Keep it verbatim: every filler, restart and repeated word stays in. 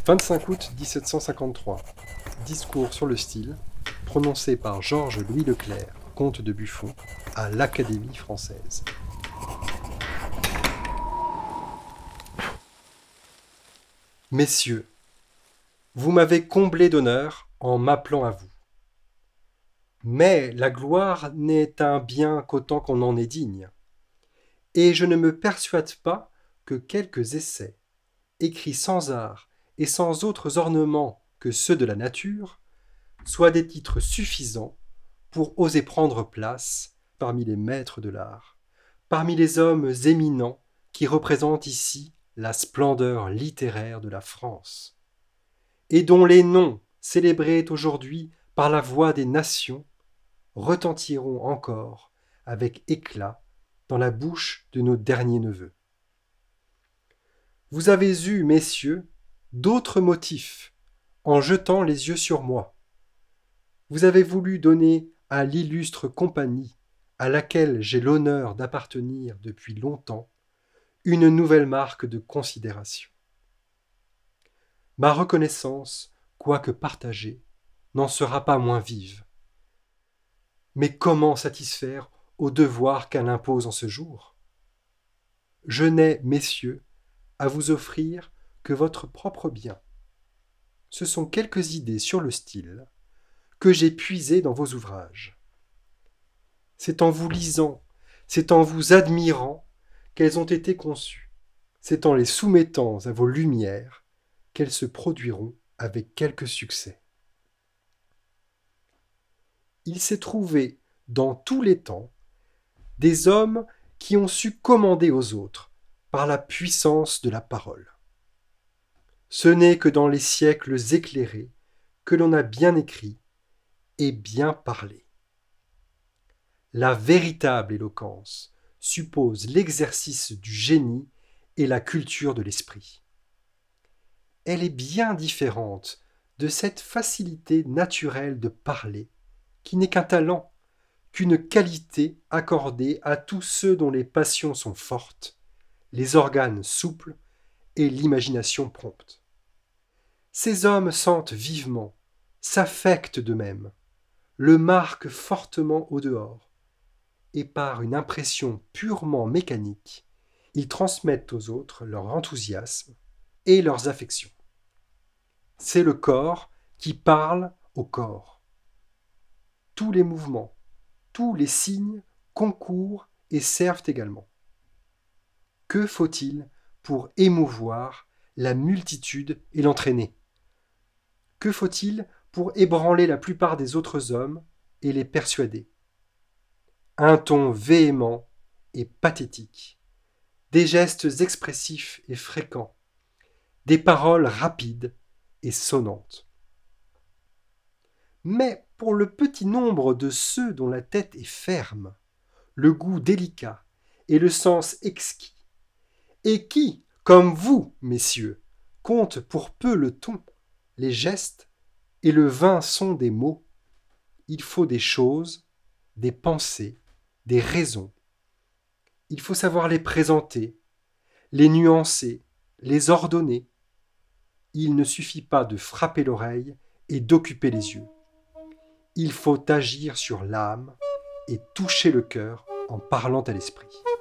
vingt-cinq août mille sept cent cinquante-trois. Discours sur le style, prononcé par Georges-Louis Leclerc, comte de Buffon, à l'Académie française. Messieurs, vous m'avez comblé d'honneur en m'appelant à vous. Mais la gloire n'est un bien qu'autant qu'on en est digne. Et je ne me persuade pas que quelques essais, écrits sans art et sans autres ornements que ceux de la nature, soient des titres suffisants pour oser prendre place parmi les maîtres de l'art, parmi les hommes éminents qui représentent ici la splendeur littéraire de la France, et dont les noms, célébrés aujourd'hui par la voix des nations, retentiront encore avec éclat dans la bouche de nos derniers neveux. Vous avez eu, messieurs, d'autres motifs en jetant les yeux sur moi. Vous avez voulu donner à l'illustre compagnie à laquelle j'ai l'honneur d'appartenir depuis longtemps une nouvelle marque de considération. Ma reconnaissance, quoique partagée, n'en sera pas moins vive. Mais comment satisfaire au devoir qu'elle impose en ce jour ? Je n'ai, messieurs, à vous offrir que votre propre bien. Ce sont quelques idées sur le style que j'ai puisées dans vos ouvrages. C'est en vous lisant, c'est en vous admirant qu'elles ont été conçues. C'est en les soumettant à vos lumières qu'elles se produiront avec quelque succès. Il s'est trouvé dans tous les temps des hommes qui ont su commander aux autres par la puissance de la parole. Ce n'est que dans les siècles éclairés que l'on a bien écrit et bien parlé. La véritable éloquence suppose l'exercice du génie et la culture de l'esprit. Elle est bien différente de cette facilité naturelle de parler, qui n'est qu'un talent, qu'une qualité accordée à tous ceux dont les passions sont fortes, les organes souples et l'imagination prompte. Ces hommes sentent vivement, s'affectent d'eux-mêmes, le marquent fortement au dehors, et par une impression purement mécanique, ils transmettent aux autres leur enthousiasme et leurs affections. C'est le corps qui parle au corps. Tous les mouvements, tous les signes concourent et servent également. Que faut-il pour émouvoir la multitude et l'entraîner ? Que faut-il pour ébranler la plupart des autres hommes et les persuader ? Un ton véhément et pathétique, des gestes expressifs et fréquents, des paroles rapides et sonnantes. Mais pour le petit nombre de ceux dont la tête est ferme, le goût délicat et le sens exquis, et qui, comme vous, messieurs, comptent pour peu le ton, les gestes et le vain son des mots, il faut des choses, des pensées, des raisons. Il faut savoir les présenter, les nuancer, les ordonner. Il ne suffit pas de frapper l'oreille et d'occuper les yeux. Il faut agir sur l'âme et toucher le cœur en parlant à l'esprit.